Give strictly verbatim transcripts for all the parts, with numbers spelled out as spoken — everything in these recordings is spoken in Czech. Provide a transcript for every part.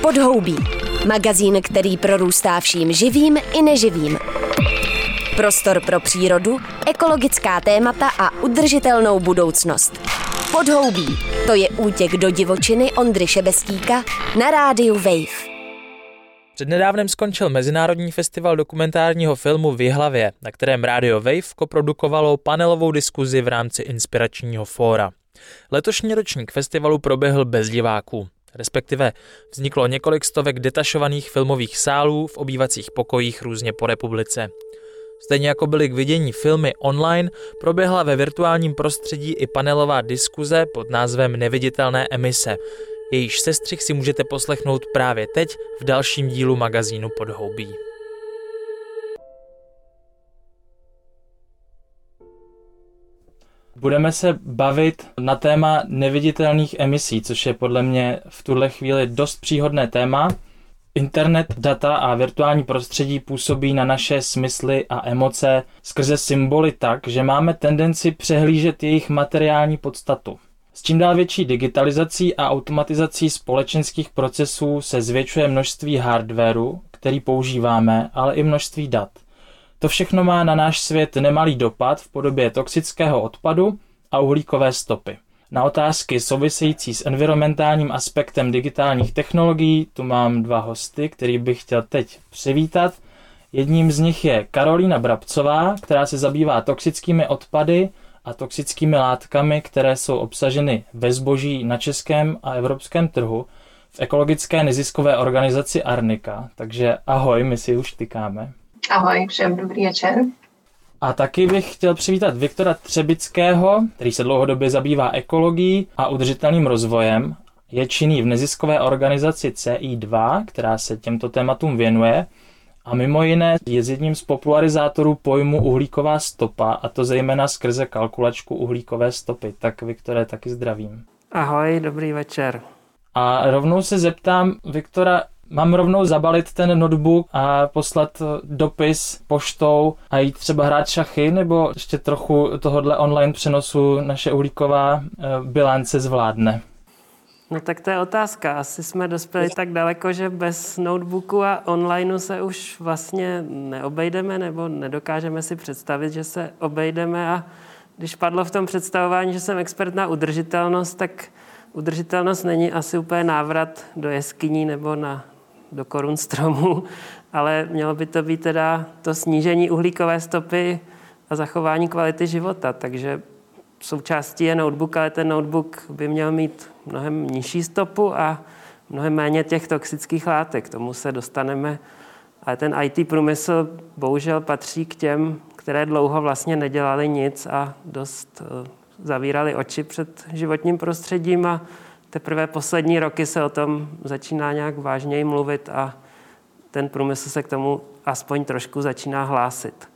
Podhoubí. Magazín, který prorůstá vším živým i neživým. Prostor pro přírodu, ekologická témata a udržitelnou budoucnost. Podhoubí. To je útěk do divočiny Ondry Šebestíka na rádiu Wave. Přednedávnem skončil Mezinárodní festival dokumentárního filmu v Jihlavě, na kterém rádio Wave koprodukovalo panelovou diskuzi v rámci inspiračního fóra. Letošní ročník festivalu proběhl bez diváků, respektive vzniklo několik stovek detašovaných filmových sálů v obývacích pokojích různě po republice. Stejně jako byly k vidění filmy online, proběhla ve virtuálním prostředí i panelová diskuze pod názvem Neviditelné emise. Jejíž sestřih si můžete poslechnout právě teď v dalším dílu magazínu Podhoubí. Budeme se bavit na téma neviditelných emisí, což je podle mě v tuhle chvíli dost příhodné téma. Internet, data a virtuální prostředí působí na naše smysly a emoce skrze symboly tak, že máme tendenci přehlížet jejich materiální podstatu. S čím dál větší digitalizací a automatizací společenských procesů se zvětšuje množství hardwaru, který používáme, ale i množství dat. To všechno má na náš svět nemalý dopad v podobě toxického odpadu a uhlíkové stopy. Na otázky související s environmentálním aspektem digitálních technologií tu mám dva hosty, který bych chtěl teď přivítat. Jedním z nich je Karolína Brabcová, která se zabývá toxickými odpady a toxickými látkami, které jsou obsaženy ve zboží na českém a evropském trhu v ekologické neziskové organizaci Arnika. Takže ahoj, my si už tykáme. Ahoj, všem dobrý večer. A taky bych chtěl přivítat Viktora Třebického, který se dlouhodobě zabývá ekologií a udržitelným rozvojem. Je činný v neziskové organizaci C I dva, která se těmto tématům věnuje. A mimo jiné je jedním z popularizátorů pojmu uhlíková stopa, a to zejména skrze kalkulačku uhlíkové stopy. Tak Viktore, taky zdravím. Ahoj, dobrý večer. A rovnou se zeptám, Viktora, mám rovnou zabalit ten notebook a poslat dopis poštou a jít třeba hrát šachy, nebo ještě trochu tohodle online přenosu naše uhlíková bilance zvládne? No tak to je otázka. Asi jsme dospěli tak daleko, že bez notebooku a onlineu se už vlastně neobejdeme, nebo nedokážeme si představit, že se obejdeme. A když padlo v tom představování, že jsem expert na udržitelnost, tak udržitelnost není asi úplně návrat do jeskyní nebo na, do korun stromů, ale mělo by to být teda to snížení uhlíkové stopy a zachování kvality života. Takže součástí je notebook, ale ten notebook by měl mít mnohem nižší stopu a mnohem méně těch toxických látek. K tomu se dostaneme. Ale ten í té průmysl bohužel patří k těm, které dlouho vlastně nedělali nic a dost zavírali oči před životním prostředím a teprve poslední roky se o tom začíná nějak vážněji mluvit a ten průmysl se k tomu aspoň trošku začíná hlásit.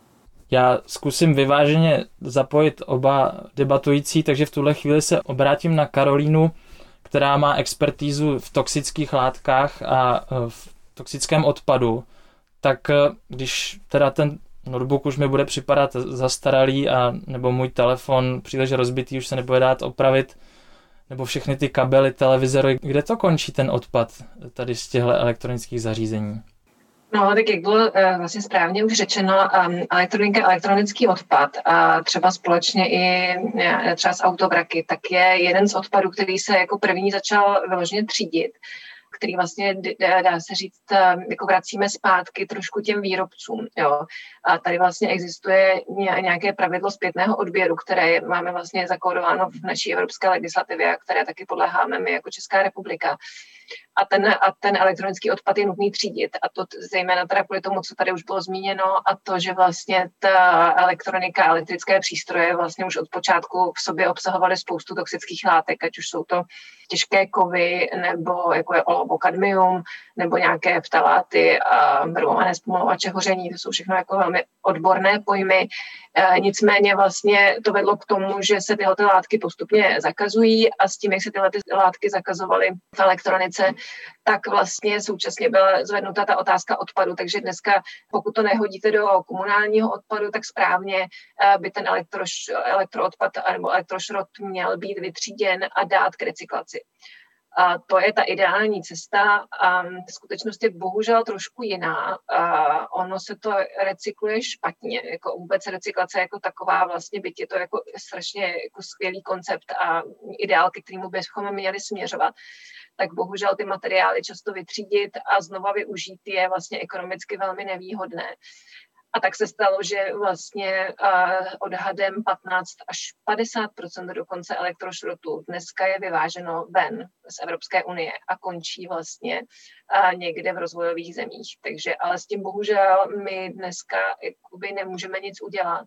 Já zkusím vyváženě zapojit oba debatující, takže v tuhle chvíli se obrátím na Karolínu, která má expertízu v toxických látkách a v toxickém odpadu. Tak když teda ten notebook už mi bude připadat zastaralý a nebo můj telefon příliš rozbitý, už se nebude dát opravit, nebo všechny ty kabely, televizory, kde to končí ten odpad tady z těchto elektronických zařízení? No, tak jak bylo uh, vlastně správně už řečeno, um, elektronika, elektronický odpad a třeba společně i ne, třeba z autovraky, tak je jeden z odpadů, který se jako první začal vyloženě třídit, který vlastně, dá se říct, jako vracíme zpátky trošku těm výrobcům. Jo. A tady vlastně existuje nějaké pravidlo zpětného odběru, které máme vlastně zakódováno v naší evropské legislativě a které taky podléháme my jako Česká republika. A ten, a ten elektronický odpad je nutný třídit. A to zejména teda kvůli tomu, co tady už bylo zmíněno, a to, že vlastně ta elektronika, elektrické přístroje vlastně už od počátku v sobě obsahovaly spoustu toxických látek, ať už jsou to těžké kovy, nebo jako je olovo, kadmium, nebo nějaké ftaláty a bromované zpomalovače hoření. To jsou všechno jako velmi odborné pojmy. E, nicméně vlastně to vedlo k tomu, že se tyhle látky postupně zakazují a s tím, jak se tyhle látky zakazovaly v elektronice, tak vlastně současně byla zvednuta ta otázka odpadu. Takže dneska, pokud to nehodíte do komunálního odpadu, tak správně by ten elektroš, elektroodpad nebo elektrošrot měl být vytříděn a dát k recyklaci. A to je ta ideální cesta. A v skutečnosti je bohužel trošku jiná. A ono se to recykluje špatně. Jako vůbec recyklace jako taková vlastně, byť je to jako strašně jako skvělý koncept a ideál, ke kterému bychom měli směřovat, tak bohužel ty materiály často vytřídit a znova využít je vlastně ekonomicky velmi nevýhodné. A tak se stalo, že vlastně odhadem patnáct až padesát procent dokonce elektrošrotu dneska je vyváženo ven z Evropské unie a končí vlastně někde v rozvojových zemích. Takže ale s tím bohužel my dneska jakoby nemůžeme nic udělat,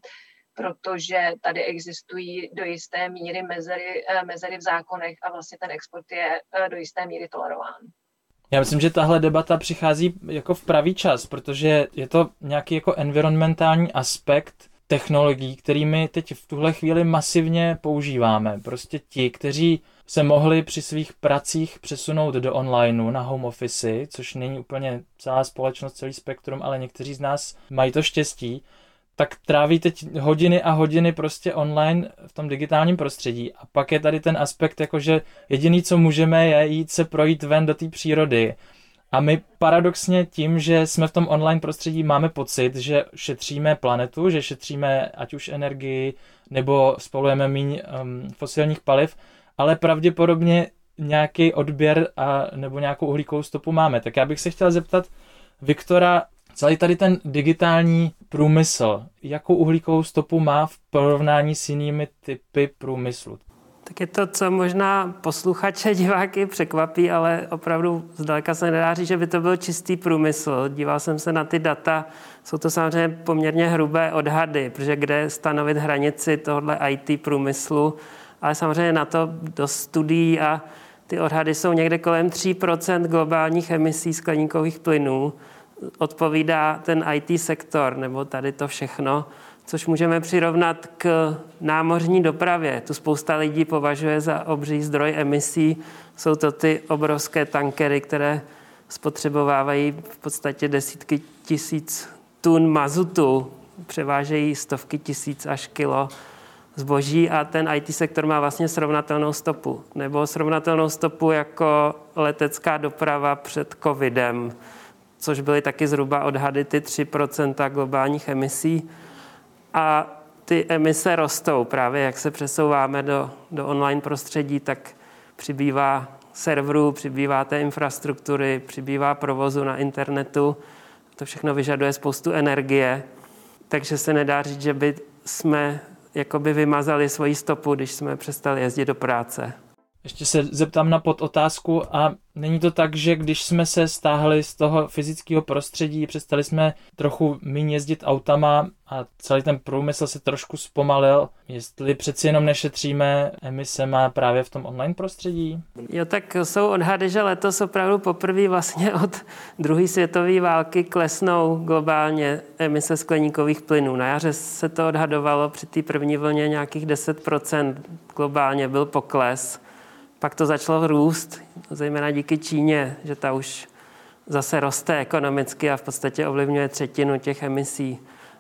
protože tady existují do jisté míry mezery, mezery v zákonech a vlastně ten export je do jisté míry tolerován. Já myslím, že tahle debata přichází jako v pravý čas, protože je to nějaký jako environmentální aspekt technologií, kterými teď v tuhle chvíli masivně používáme. Prostě ti, kteří se mohli při svých pracích přesunout do onlineu na home office, což není úplně celá společnost, celý spektrum, ale někteří z nás mají to štěstí, tak tráví teď hodiny a hodiny prostě online v tom digitálním prostředí. A pak je tady ten aspekt, jakože jediný, co můžeme, je jít se projít ven do té přírody. A my paradoxně tím, že jsme v tom online prostředí, máme pocit, že šetříme planetu, že šetříme ať už energii, nebo spalujeme míň um, fosilních paliv, ale pravděpodobně nějaký odběr a, nebo nějakou uhlíkovou stopu máme. Tak já bych se chtěl zeptat Viktora, celý tady ten digitální průmysl, jakou uhlíkovou stopu má v porovnání s jinými typy průmyslu? Tak je to, co možná posluchače, diváky překvapí, ale opravdu zdaleka se nedá říct, že by to byl čistý průmysl. Díval jsem se na ty data, jsou to samozřejmě poměrně hrubé odhady, protože kde stanovit hranici tohohle í té průmyslu, ale samozřejmě na to dost studií a ty odhady jsou někde kolem tři procenta globálních emisí skleníkových plynů. Odpovídá ten í té sektor, nebo tady to všechno, což můžeme přirovnat k námořní dopravě. Tu spousta lidí považuje za obří zdroj emisí. Jsou to ty obrovské tankery, které spotřebovávají v podstatě desítky tisíc tun mazutu, převážejí stovky tisíc až kilo zboží a ten í té sektor má vlastně srovnatelnou stopu. Nebo srovnatelnou stopu jako letecká doprava před covidem, což byly taky zhruba odhady ty tři procenta globálních emisí. A ty emise rostou právě, jak se přesouváme do, do online prostředí, tak přibývá serverů, přibývá té infrastruktury, přibývá provozu na internetu. To všechno vyžaduje spoustu energie, takže se nedá říct, že by jsme jakoby vymazali svoji stopu, když jsme přestali jezdit do práce. Ještě se zeptám na podotázku a není to tak, že když jsme se stáhli z toho fyzického prostředí, přestali jsme trochu méně jezdit autama a celý ten průmysl se trošku zpomalil, jestli přeci jenom nešetříme emisema právě v tom online prostředí? Jo, tak jsou odhady, že letos opravdu poprvé vlastně od druhé světové války klesnou globálně emise skleníkových plynů. Na jaře se to odhadovalo při té první vlně nějakých deset procent globálně byl pokles. Pak to začalo růst, zejména díky Číně, že ta už zase roste ekonomicky a v podstatě ovlivňuje třetinu těch emisí.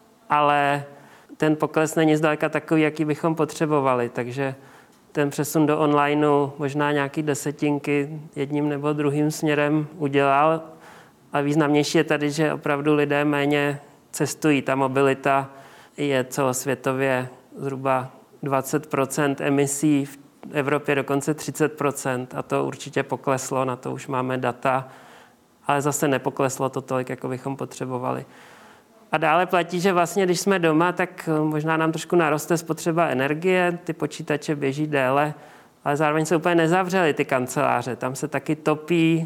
Ale ten pokles není zdaleka takový, jaký bychom potřebovali, takže ten přesun do onlineu možná nějaký desetinky jedním nebo druhým směrem udělal. A významnější je tady, že opravdu lidé méně cestují. Ta mobilita je celosvětově zhruba dvacet procent emisí, v Evropě dokonce třicet procent a to určitě pokleslo, na to už máme data, ale zase nepokleslo to tolik, jako bychom potřebovali. A dále platí, že vlastně, když jsme doma, tak možná nám trošku naroste spotřeba energie, ty počítače běží déle, ale zároveň se úplně nezavřely ty kanceláře. Tam se taky topí,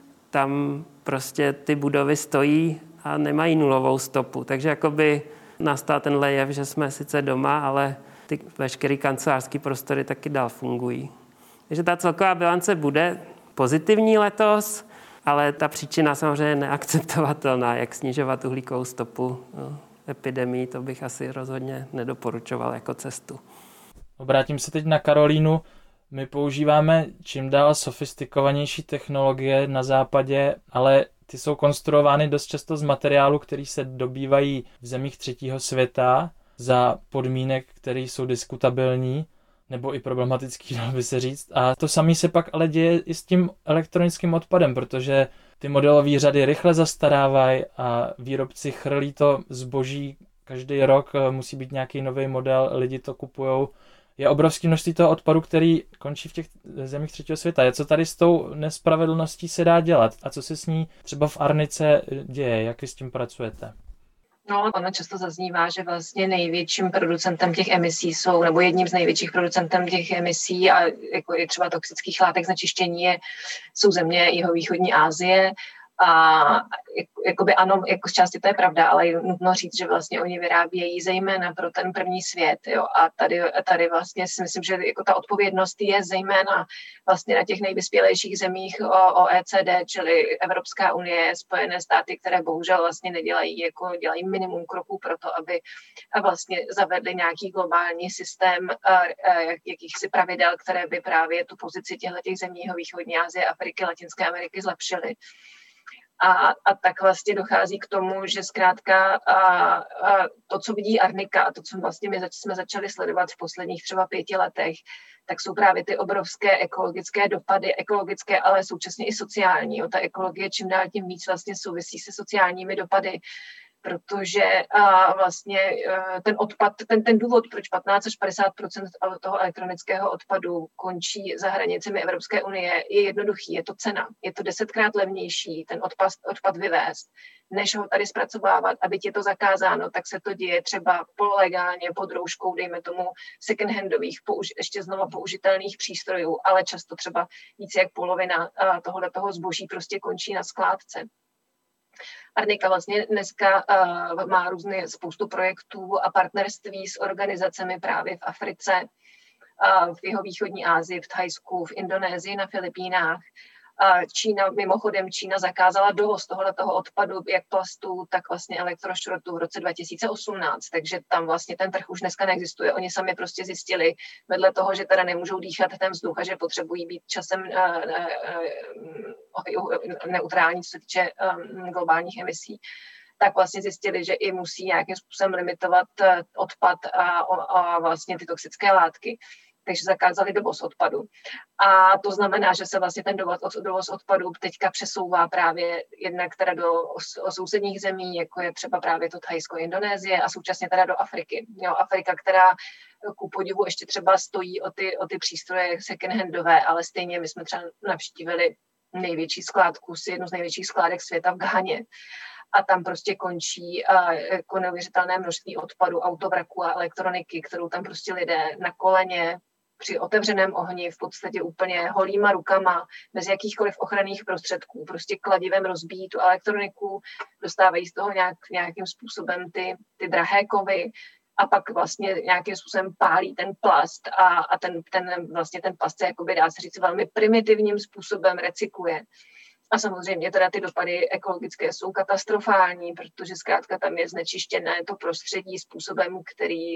tam prostě ty budovy stojí a nemají nulovou stopu. Takže jakoby nastal tenhle jev, že jsme sice doma, ale ty veškeré kancelářské prostory taky dál fungují. Takže ta celková bilance bude pozitivní letos, ale ta příčina samozřejmě je neakceptovatelná, jak snižovat uhlíkovou stopu no, epidemii, to bych asi rozhodně nedoporučoval jako cestu. Obrátím se teď na Karolínu. My používáme čím dál sofistikovanější technologie na západě, ale ty jsou konstruovány dost často z materiálu, který se dobývají v zemích třetího světa za podmínek, které jsou diskutabilní. nebo i problematický, dalo by se říct. A to samé se pak ale děje i s tím elektronickým odpadem, protože ty modelové řady rychle zastarávají a výrobci chrlí to zboží každý rok, musí být nějaký nový model, lidi to kupujou. Je obrovské množství toho odpadu, který končí v těch zemích třetího světa. Co tady s tou nespravedlností se dá dělat? A co se s ní třeba v Arnice děje? Jak vy s tím pracujete? No, ono často zaznívá, že vlastně největším producentem těch emisí jsou, nebo jedním z největších producentem těch emisí a jako je třeba toxických látek znečištění je, jsou země jihovýchodní Asie. A jakoby ano, jako z části to je pravda, ale je nutno říct, že vlastně oni vyrábějí zejména pro ten první svět. Jo? A tady, tady vlastně si myslím, že jako ta odpovědnost je zejména vlastně na těch nejvyspělejších zemích O E C D, čili Evropská unie, Spojené státy, které bohužel vlastně nedělají, jako dělají minimum kroků pro to, aby vlastně zavedli nějaký globální systém jakýchsi pravidel, které by právě tu pozici těchto zemí východní Asie, Afriky, Latinské Ameriky zlepšily. A, a tak vlastně dochází k tomu, že zkrátka a, a to, co vidí Arnika a to, co vlastně my zač- jsme začali sledovat v posledních třeba pěti letech, tak jsou právě ty obrovské ekologické dopady, ekologické, ale současně i sociální. Jo. Ta ekologie čím dál tím víc vlastně souvisí se sociálními dopady, protože a vlastně ten odpad, ten, ten důvod, proč patnáct až padesát procent toho elektronického odpadu končí za hranicemi Evropské unie, je jednoduchý, je to cena. Je to desetkrát levnější ten odpad, odpad vyvést, než ho tady zpracovávat. Aby je to zakázáno, tak se to děje třeba pololegálně pod rouškou, dejme tomu second-handových, použi- ještě znova použitelných přístrojů, ale často třeba více jak polovina tohoto toho zboží prostě končí na skládce. Arnika vlastně dneska uh, má různé spoustu projektů a partnerství s organizacemi právě v Africe, uh, v jihovýchodní Asii, v Thajsku, v Indonésii, na Filipínách. Uh, Čína, mimochodem Čína zakázala dovoz tohoto odpadu, jak plastů, tak vlastně elektrošrotu v roce dva tisíce osmnáct, takže tam vlastně ten trh už dneska neexistuje. Oni sami prostě zjistili, vedle toho, že teda nemůžou dýchat ten vzduch a že potřebují být časem uh, uh, uh, neutrální, co se týče um, globálních emisí, tak vlastně zjistili, že i musí nějakým způsobem limitovat uh, odpad a, a vlastně ty toxické látky. Takže zakázali dovoz odpadu. A to znamená, že se vlastně ten dovoz, dovoz odpadu teďka přesouvá právě jednak teda do sousedních zemí, jako je třeba právě to Thajsko, Indonésie a současně teda do Afriky. Jo, Afrika, která ku podivu ještě třeba stojí o ty, o ty přístroje second-handové, ale stejně my jsme třeba navštívili největší skládku, jednu z největších skládek světa v Ghaně. A tam prostě končí uh, jako neuvěřitelné množství odpadu, autovraku a elektroniky, kterou tam prostě lidé na koleně při otevřeném ohni v podstatě úplně holýma rukama, bez jakýchkoliv ochranných prostředků, prostě kladivem rozbíjí tu elektroniku, dostávají z toho nějak, nějakým způsobem ty, ty drahé kovy a pak vlastně nějakým způsobem pálí ten plast a, a ten, ten, vlastně ten plast se jakoby dá se říct velmi primitivním způsobem recykluje. A samozřejmě teda ty dopady ekologické jsou katastrofální, protože zkrátka tam je znečištěné to prostředí způsobem, který,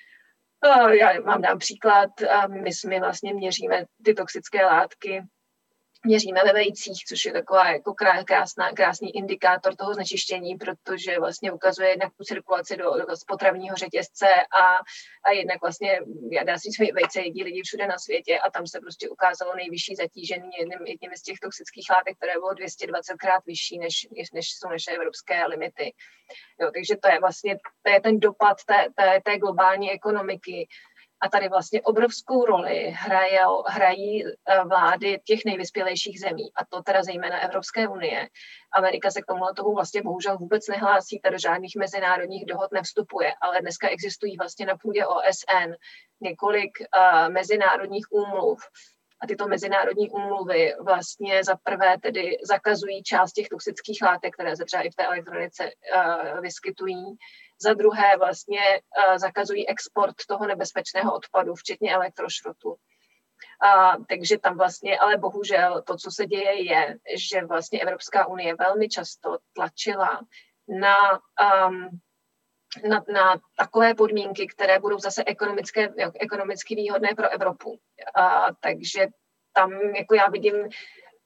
já vám dám příklad, my, my vlastně měříme ty toxické látky, měříme ve vejcích, což je taková jako krásná, krásný indikátor toho znečištění, protože vlastně ukazuje jednak tu cirkulaci do, do potravního řetězce a, a jednak vlastně, já dá si říct, vejce jedí lidi všude na světě a tam se prostě ukázalo nejvyšší zatížení jedním, jedním z těch toxických látek, které bylo dvě stě dvacet krát vyšší, než, než jsou naše evropské limity. Jo, takže to je vlastně to je ten dopad té, té, té globální ekonomiky. A tady vlastně obrovskou roli hrajou, hrají vlády těch nejvyspělejších zemí, a to teda zejména Evropské unie. Amerika se k tomu tomu vlastně bohužel vůbec nehlásí, ta do žádných mezinárodních dohod nevstupuje, ale dneska existují vlastně na půdě O S N několik uh, mezinárodních úmluv. A tyto mezinárodní úmluvy vlastně za prvé tedy zakazují část těch toxických látek, které se třeba i v té elektronice uh, vyskytují. Za druhé vlastně uh, zakazují export toho nebezpečného odpadu, včetně elektrošrotu. A, takže tam vlastně, ale bohužel to, co se děje, je, že vlastně Evropská unie velmi často tlačila na, um, na, na takové podmínky, které budou zase ekonomické, ekonomicky výhodné pro Evropu. A, takže tam jako já vidím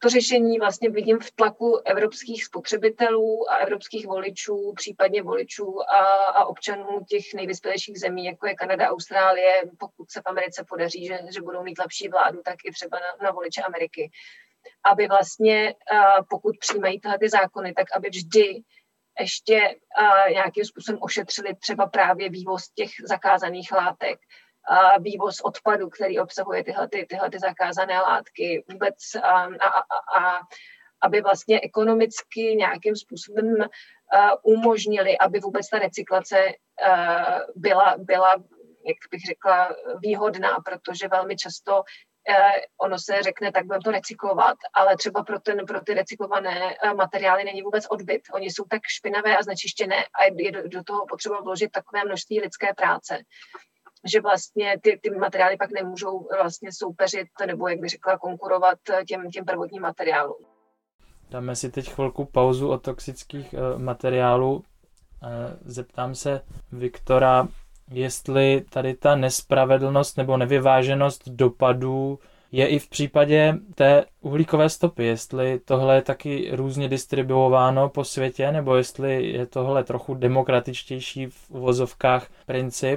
to řešení vlastně vidím v tlaku evropských spotřebitelů a evropských voličů, případně voličů a, a občanů těch nejvyspělejších zemí, jako je Kanada, Austrálie, pokud se v Americe podaří, že, že budou mít lepší vládu, tak i třeba na, na voliče Ameriky. Aby vlastně, pokud přijímají tyhle ty zákony, tak aby vždy ještě nějakým způsobem ošetřili třeba právě vývoz těch zakázaných látek, a vývoz odpadu, který obsahuje tyhle, ty, tyhle ty zakázané látky, vůbec a, a, a, a aby vlastně ekonomicky nějakým způsobem a, umožnili, aby vůbec ta recyklace a, byla, byla, jak bych řekla, výhodná, protože velmi často ono se řekne, tak budeme to recyklovat, ale třeba pro, ten, pro ty recyklované materiály není vůbec odbyt. Oni jsou tak špinavé a znečištěné a je do, do toho potřeba vložit takové množství lidské práce, že vlastně ty, ty materiály pak nemůžou vlastně soupeřit nebo, jak bych řekla, konkurovat těm, těm prvotním materiálům. Dáme si teď chvilku pauzu od toxických uh, materiálů. Uh, zeptám se Viktora, jestli tady ta nespravedlnost nebo nevyváženost dopadů je i v případě té uhlíkové stopy, jestli tohle je taky různě distribuováno po světě, nebo jestli je tohle trochu demokratičtější v uvozovkách princip.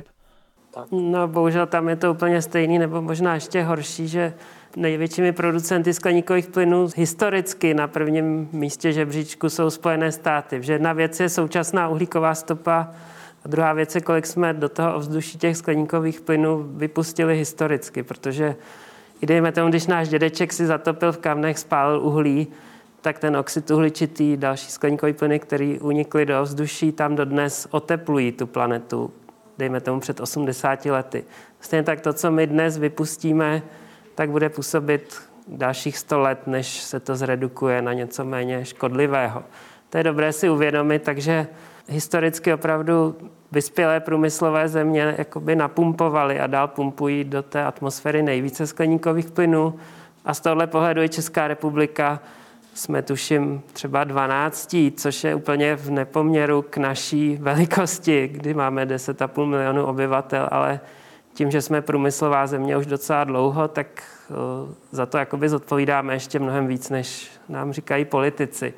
No bohužel tam je to úplně stejný, nebo možná ještě horší, že největšími producenty skleníkových plynů historicky na prvním místě žebříčku jsou Spojené státy. Že jedna věc je současná uhlíková stopa a druhá věc je, kolik jsme do toho ovzduší těch skleníkových plynů vypustili historicky, protože i dejme tomu, když náš dědeček si zatopil v kamnech, spálil uhlí, tak ten oxid uhličitý, další skleníkový plyny, který unikly do ovzduší, tam dodnes oteplují tu planetu, dejme tomu před osmdesáti lety. Stejně tak to, co my dnes vypustíme, tak bude působit dalších sto let, než se to zredukuje na něco méně škodlivého. To je dobré si uvědomit, takže historicky opravdu vyspělé průmyslové země jakoby napumpovaly a dál pumpují do té atmosféry nejvíce skleníkových plynů. A z tohohle pohledu i Česká republika jsme tuším třeba dvanáctí, což je úplně v nepoměru k naší velikosti, kdy máme deset a půl milionu obyvatel, ale tím, že jsme průmyslová země už docela dlouho, tak za to jakoby zodpovídáme ještě mnohem víc, než nám říkají politici.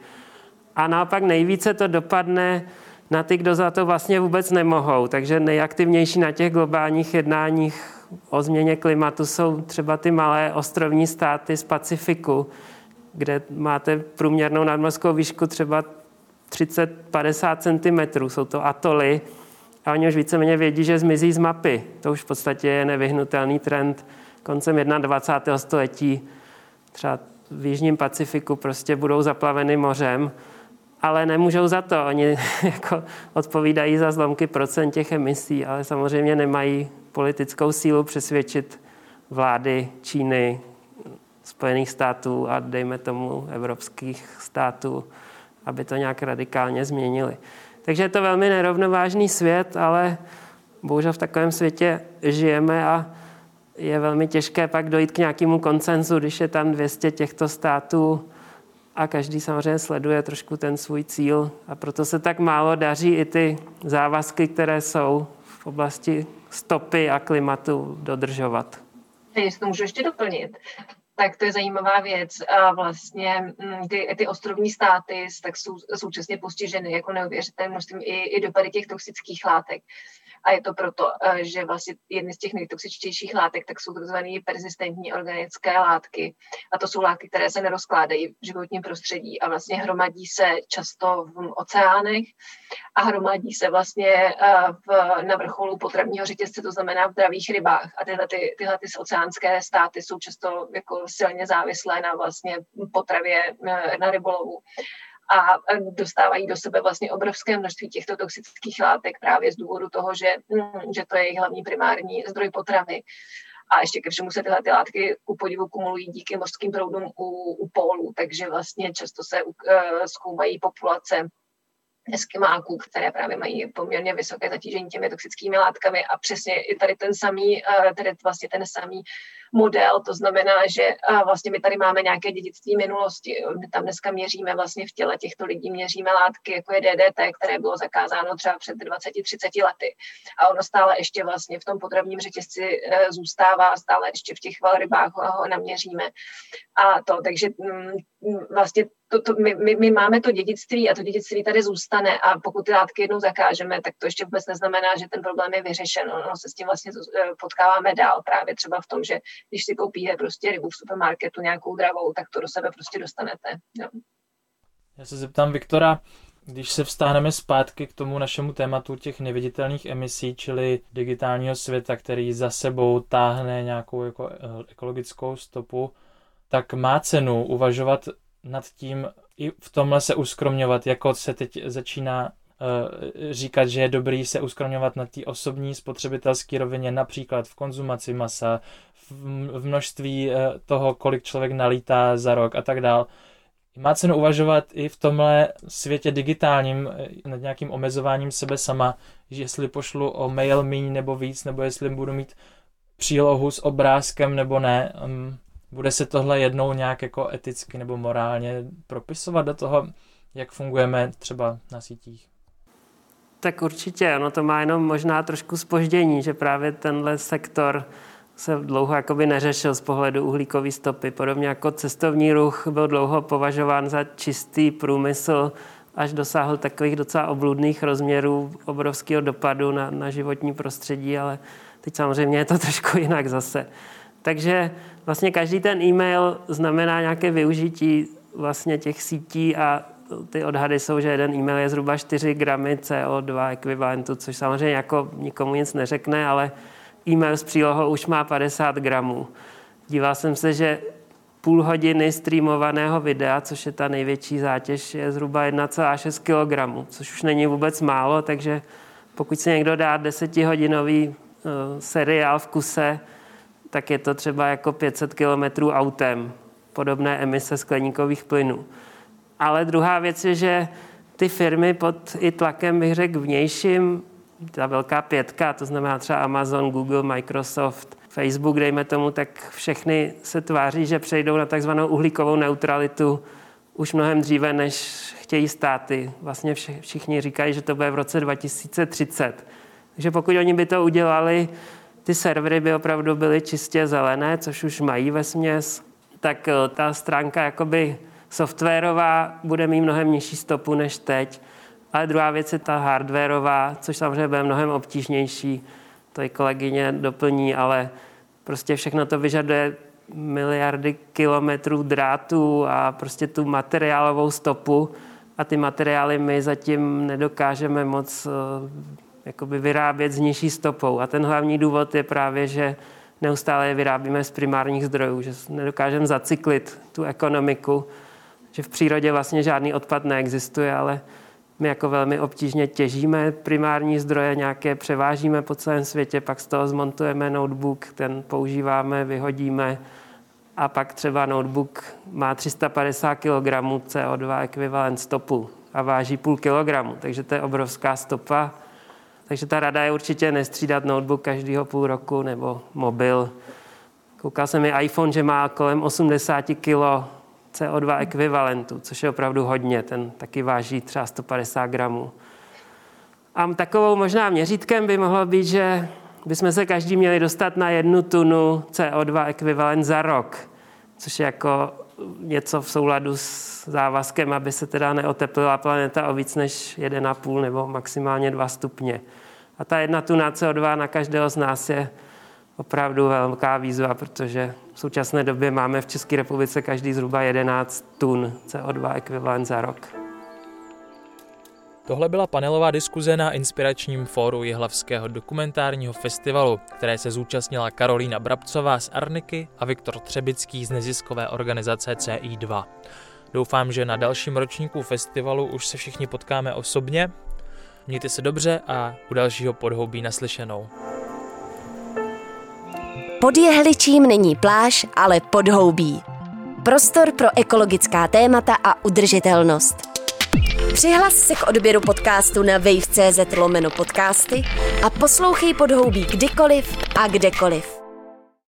A naopak nejvíce to dopadne na ty, kdo za to vlastně vůbec nemohou. Takže nejaktivnější na těch globálních jednáních o změně klimatu jsou třeba ty malé ostrovní státy z Pacifiku, kde máte průměrnou nadmořskou výšku třeba třicet až padesát centimetrů. Jsou to atoly a oni už víceméně vědí, že zmizí z mapy. To už v podstatě je nevyhnutelný trend koncem dvacátého prvního století. Třeba v Jižním Pacifiku prostě budou zaplaveny mořem, ale nemůžou za to. Oni jako odpovídají za zlomky procent těch emisí, ale samozřejmě nemají politickou sílu přesvědčit vlády Číny, Spojených států a dejme tomu evropských států, aby to nějak radikálně změnili. Takže je to velmi nerovnovážný svět, ale bohužel v takovém světě žijeme a je velmi těžké pak dojít k nějakému konsenzu, když je tam dvě stě těchto států a každý samozřejmě sleduje trošku ten svůj cíl a proto se tak málo daří i ty závazky, které jsou v oblasti stopy a klimatu dodržovat. Jestli to můžu ještě doplnit, tak to je zajímavá věc. A vlastně ty, ty ostrovní státy tak jsou současně postiženy jako neuvěřitelným množstvím i, i dopady těch toxických látek. A je to proto, že vlastně jedny z těch nejtoxičtějších látek tak jsou takzvané persistentní organické látky. A to jsou látky, které se nerozkládají v životním prostředí a vlastně hromadí se často v oceánech a hromadí se vlastně v, na vrcholu potravního řetězce, to znamená v dravých rybách. A tyhle, ty, tyhle ty oceánské státy jsou často jako silně závislé na vlastně potravě, na rybolovu. A dostávají do sebe vlastně obrovské množství těchto toxických látek právě z důvodu toho, že, že to je jejich hlavní primární zdroj potravy. A ještě ke všemu se tyhle ty látky ku podivu kumulují díky mořským proudům u, u pólů, takže vlastně často se uh, zkoumají populace eskimáků, které právě mají poměrně vysoké zatížení těmi toxickými látkami a přesně i tady ten samý, uh, tady vlastně ten samý model, to znamená, že vlastně my tady máme nějaké dědictví minulosti. My tam dneska měříme vlastně v těle těchto lidí, měříme látky, jako je D D T, které bylo zakázáno třeba před dvacet třicet lety. A ono stále ještě vlastně v tom potravním řetězci zůstává, stále ještě v těch velrybách ho naměříme. A to, takže vlastně to, to, my, my, my máme to dědictví a to dědictví tady zůstane a pokud ty látky jednou zakážeme, tak to ještě vůbec neznamená, že ten problém je vyřešen. No, se s tím vlastně potkáváme dál právě třeba v tom, že když si koupíte prostě rybu v supermarketu nějakou dravou, tak to do sebe prostě dostanete. Jo. Já se zeptám Viktora, když se vztáhneme zpátky k tomu našemu tématu těch neviditelných emisí, čili digitálního světa, který za sebou táhne nějakou jako ekologickou stopu, tak má cenu uvažovat nad tím i v tomhle se uskromňovat, jako se teď začíná uh, říkat, že je dobrý se uskromňovat na té osobní spotřebitelské rovině, například v konzumaci masa, v, v množství uh, toho, kolik člověk nalítá za rok a tak dál. Má cenu uvažovat i v tomhle světě digitálním nad nějakým omezováním sebe sama, že jestli pošlu o mail míň nebo víc, nebo jestli budu mít přílohu s obrázkem nebo ne. Um, Bude se tohle jednou nějak jako eticky nebo morálně propisovat do toho, jak fungujeme třeba na sítích? Tak určitě, ono to má jenom možná trošku zpoždění, že právě tenhle sektor se dlouho jakoby neřešil z pohledu uhlíkové stopy. Podobně jako cestovní ruch byl dlouho považován za čistý průmysl, až dosáhl takových docela obludných rozměrů, obrovského dopadu na, na životní prostředí, ale teď samozřejmě je to trošku jinak zase. Takže vlastně každý ten e-mail znamená nějaké využití vlastně těch sítí a ty odhady jsou, že jeden e-mail je zhruba čtyři gramy C O dva ekvivalentu, což samozřejmě jako nikomu nic neřekne, ale e-mail s přílohou už má padesát gramů. Díval jsem se, že půl hodiny streamovaného videa, což je ta největší zátěž, je zhruba jedna celá šest kilogramů, což už není vůbec málo, takže pokud si někdo dá desetihodinový uh, seriál v kuse, tak je to třeba jako pět set kilometrů autem, podobné emise skleníkových plynů. Ale druhá věc je, že ty firmy pod i tlakem, bych řekl, vnějším, ta velká pětka, to znamená třeba Amazon, Google, Microsoft, Facebook, dejme tomu, tak všechny se tváří, že přejdou na takzvanou uhlíkovou neutralitu už mnohem dříve, než chtějí státy. Vlastně všichni říkají, že to bude v roce dva tisíce třicet. Takže pokud oni by to udělali, ty servery by opravdu byly čistě zelené, což už mají vesměs, tak ta stránka jakoby softwarová bude mít mnohem nižší stopu než teď. Ale druhá věc je ta hardwarová, což samozřejmě bude mnohem obtížnější. To i kolegyně doplní, ale prostě všechno to vyžaduje miliardy kilometrů drátů a prostě tu materiálovou stopu. A ty materiály my zatím nedokážeme moc jakoby vyrábět s nižší stopou. A ten hlavní důvod je právě, že neustále je vyrábíme z primárních zdrojů, že nedokážeme zacyklit tu ekonomiku, že v přírodě vlastně žádný odpad neexistuje, ale my jako velmi obtížně těžíme primární zdroje, nějaké převážíme po celém světě, pak z toho zmontujeme notebook, ten používáme, vyhodíme a pak třeba notebook má tři sta padesát kilogramů C O dva ekvivalent stopu a váží půl kilogramu, takže to je obrovská stopa. Takže ta rada je určitě nestřídat notebook každýho půl roku nebo mobil. Koukal jsem i iPhone, že má kolem osmdesát kilo C O dva ekvivalentu, což je opravdu hodně, ten taky váží třeba sto padesát gramů. A takovou možná měřítkem by mohlo být, že bychom se každý měli dostat na jednu tunu C O dva ekvivalent za rok, což je jako něco v souladu s závazkem, aby se teda neoteplila planeta o víc než jeden a půl nebo maximálně dva stupně. A ta jedna tuna C O dva na každého z nás je opravdu velká výzva, protože v současné době máme v České republice každý zhruba jedenáct tun C O dva ekvivalent za rok. Tohle byla panelová diskuze na inspiračním fóru Jihlavského dokumentárního festivalu, které se zúčastnila Karolína Brabcová z Arniky a Viktor Třebický z neziskové organizace C I dva. Doufám, že na dalším ročníku festivalu už se všichni potkáme osobně. Mějte se dobře a u dalšího podhoubí naslyšenou. Pod Jehličím není pláž, ale podhoubí. Prostor pro ekologická témata a udržitelnost. Přihlas se k odběru podcastu na wave tečka cz lomeno podcasty a poslouchej Podhoubí kdykoliv a kdekoliv.